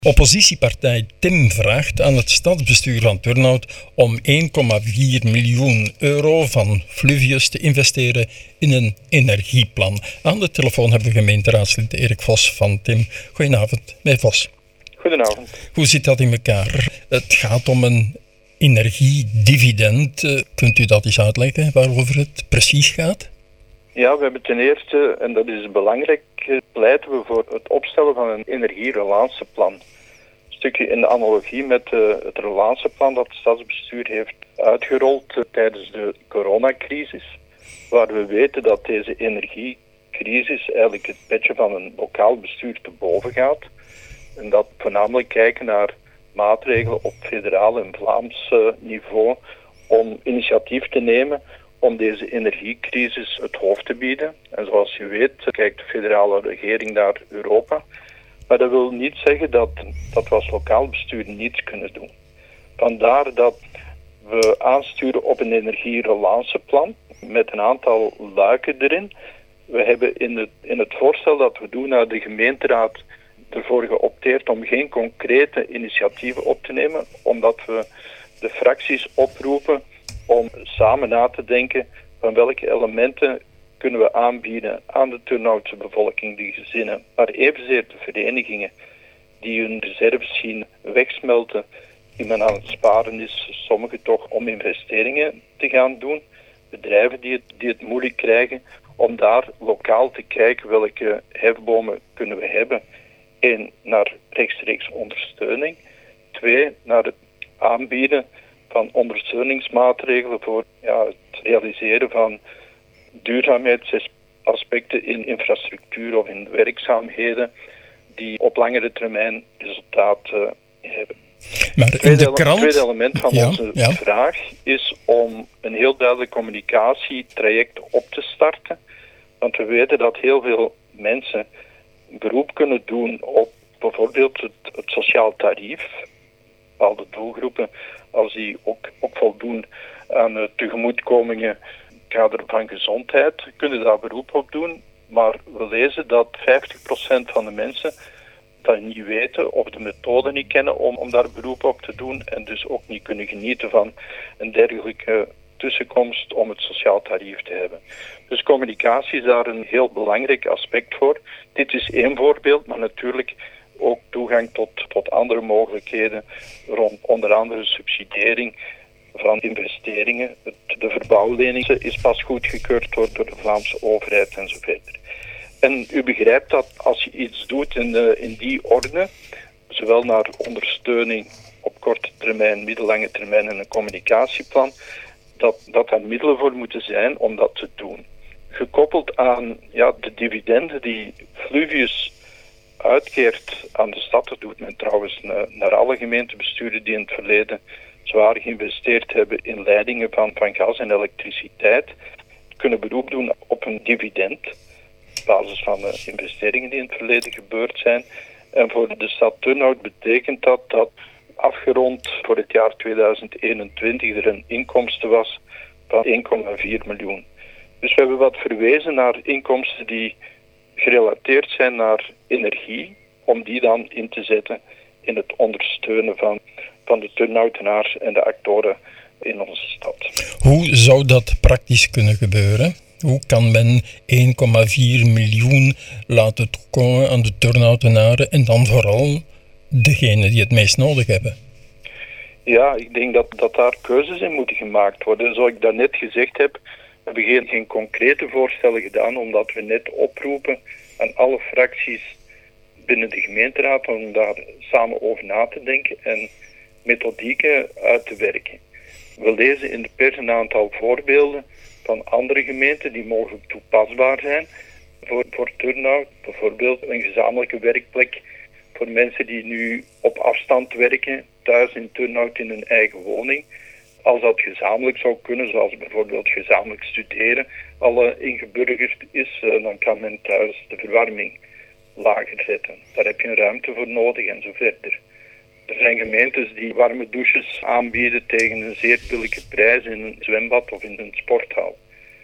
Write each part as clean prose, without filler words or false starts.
Oppositiepartij TIM vraagt aan het stadsbestuur van Turnhout om 1,4 miljoen euro van Fluvius te investeren in een energieplan. Aan de telefoon hebben we gemeenteraadslid Erik Vos van TIM. Goedenavond, meneer Vos. Goedenavond. Hoe zit dat in elkaar? Het gaat om een energiedividend. Kunt u dat eens uitleggen waarover het precies gaat? Ja, we hebben ten eerste, en dat is belangrijk, pleiten we voor het opstellen van een energierelatieplan. Een stukje in de analogie met het relatieplan dat het stadsbestuur heeft uitgerold tijdens de coronacrisis, waar we weten dat deze energiecrisis eigenlijk het petje van een lokaal bestuur te boven gaat. En dat voornamelijk kijken naar maatregelen op federaal en Vlaams niveau om initiatief te nemen om deze energiecrisis het hoofd te bieden. En zoals je weet kijkt de federale regering naar Europa. Maar dat wil niet zeggen dat we als lokaal bestuur niets kunnen doen. Vandaar dat we aansturen op een energierelatieplan met een aantal luiken erin. We hebben in het voorstel dat we doen naar de gemeenteraad ervoor geopteerd om geen concrete initiatieven op te nemen, omdat we de fracties oproepen om samen na te denken van welke elementen kunnen we aanbieden aan de Turnhoutse bevolking, de gezinnen, maar evenzeer de verenigingen die hun reserves zien wegsmelten, die men aan het sparen is, sommigen toch om investeringen te gaan doen, bedrijven die het moeilijk krijgen, om daar lokaal te kijken welke hefbomen kunnen we hebben. 1, naar rechtstreeks ondersteuning. 2, naar het aanbieden van ondersteuningsmaatregelen voor het realiseren van duurzaamheidsaspecten in infrastructuur of in werkzaamheden die op langere termijn resultaat hebben. Maar in de krant... Het tweede element van onze vraag is om een heel duidelijk communicatietraject op te starten. Want we weten dat heel veel mensen beroep kunnen doen op bijvoorbeeld het sociaal tarief. Bepaalde doelgroepen, als die ook voldoen aan tegemoetkomingen in het kader van gezondheid, kunnen daar beroep op doen. Maar we lezen dat 50% van de mensen dat niet weten of de methode niet kennen om daar beroep op te doen en dus ook niet kunnen genieten van een dergelijke tussenkomst om het sociaal tarief te hebben. Dus communicatie is daar een heel belangrijk aspect voor. Dit is één voorbeeld, maar natuurlijk ook toegang tot andere mogelijkheden rond onder andere subsidiëring van investeringen. De verbouwlening is pas goedgekeurd door de Vlaamse overheid en zo verder. En u begrijpt dat als je iets doet in die orde, zowel naar ondersteuning op korte termijn, middellange termijn en een communicatieplan, dat er middelen voor moeten zijn om dat te doen. Gekoppeld aan de dividenden die Fluvius uitkeert aan de stad, dat doet men trouwens naar alle gemeentebesturen die in het verleden zwaar geïnvesteerd hebben in leidingen van gas en elektriciteit, kunnen beroep doen op een dividend op basis van de investeringen die in het verleden gebeurd zijn. En voor de stad Turnhout betekent dat afgerond voor het jaar 2021 er een inkomsten was van 1,4 miljoen. Dus we hebben wat verwezen naar inkomsten die gerelateerd zijn naar energie, om die dan in te zetten in het ondersteunen van de Turnhoutenaars en de actoren in onze stad. Hoe zou dat praktisch kunnen gebeuren? Hoe kan men 1,4 miljoen laten toekomen aan de Turnhoutenaren en dan vooral degenen die het meest nodig hebben? Ja, ik denk dat daar keuzes in moeten gemaakt worden. Zoals ik daarnet gezegd heb, we hebben geen concrete voorstellen gedaan, omdat we net oproepen aan alle fracties binnen de gemeenteraad om daar samen over na te denken en methodieken uit te werken. We lezen in de pers een aantal voorbeelden van andere gemeenten die mogelijk toepasbaar zijn voor Turnhout. Bijvoorbeeld een gezamenlijke werkplek voor mensen die nu op afstand werken, thuis in Turnhout in hun eigen woning. Als dat gezamenlijk zou kunnen, zoals bijvoorbeeld gezamenlijk studeren, al ingeburgerd is, dan kan men thuis de verwarming lager zetten. Daar heb je een ruimte voor nodig en zo verder. Er zijn gemeentes die warme douches aanbieden tegen een zeer billijke prijs in een zwembad of in een sporthal.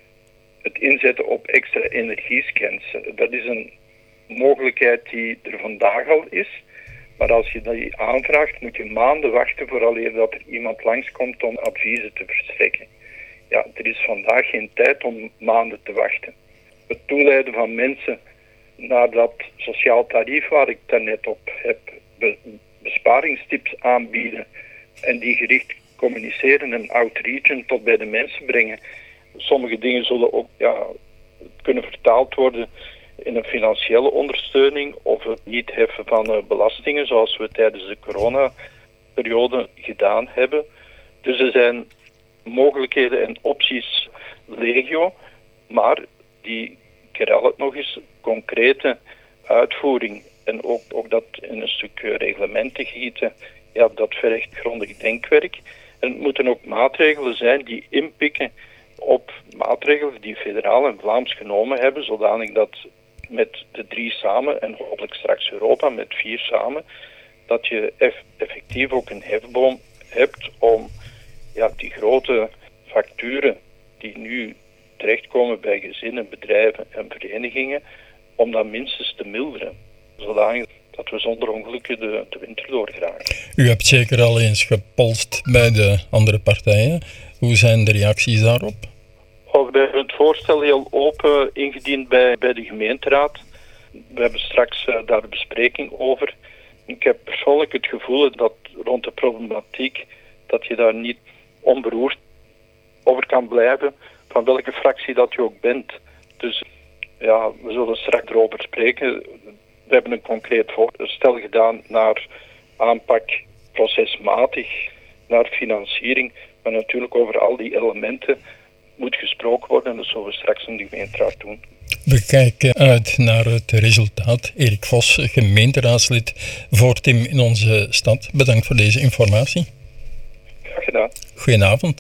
Het inzetten op extra energiescans, dat is een mogelijkheid die er vandaag al is, Maar als je die aanvraagt, moet je maanden wachten vooraleer dat er iemand langskomt om adviezen te verstrekken. Ja, er is vandaag geen tijd om maanden te wachten. Het toeleiden van mensen naar dat sociaal tarief waar ik daarnet op heb, besparingstips aanbieden en die gericht communiceren en outreachen tot bij de mensen brengen. Sommige dingen zullen ook kunnen vertaald worden in een financiële ondersteuning of het niet heffen van belastingen zoals we tijdens de coronaperiode gedaan hebben. Dus er zijn mogelijkheden en opties legio, maar die, ik herhaal het nog eens, concrete uitvoering en ook dat in een stuk reglementen gieten, ja, dat vergt grondig denkwerk. En het moeten ook maatregelen zijn die inpikken op maatregelen die federaal en Vlaams genomen hebben, zodanig dat met de 3 samen en hopelijk straks Europa met 4 samen, dat je effectief ook een hefboom hebt om die grote facturen die nu terechtkomen bij gezinnen, bedrijven en verenigingen, om dat minstens te milderen, zodanig dat we zonder ongelukken de winter doorgeraken. U hebt zeker al eens gepolst bij de andere partijen. Hoe zijn de reacties daarop? We hebben het voorstel heel open ingediend bij de gemeenteraad. We hebben straks daar de bespreking over. Ik heb persoonlijk het gevoel dat rond de problematiek dat je daar niet onberoerd over kan blijven, van welke fractie dat je ook bent. Dus ja, we zullen straks erover spreken. We hebben een concreet voorstel gedaan naar aanpak procesmatig, naar financiering, maar natuurlijk over al die elementen moet gesproken worden en dat zullen we straks in de gemeenteraad doen. We kijken uit naar het resultaat. Erik Vos, gemeenteraadslid voor Tim in onze stad. Bedankt voor deze informatie. Graag gedaan. Goedenavond.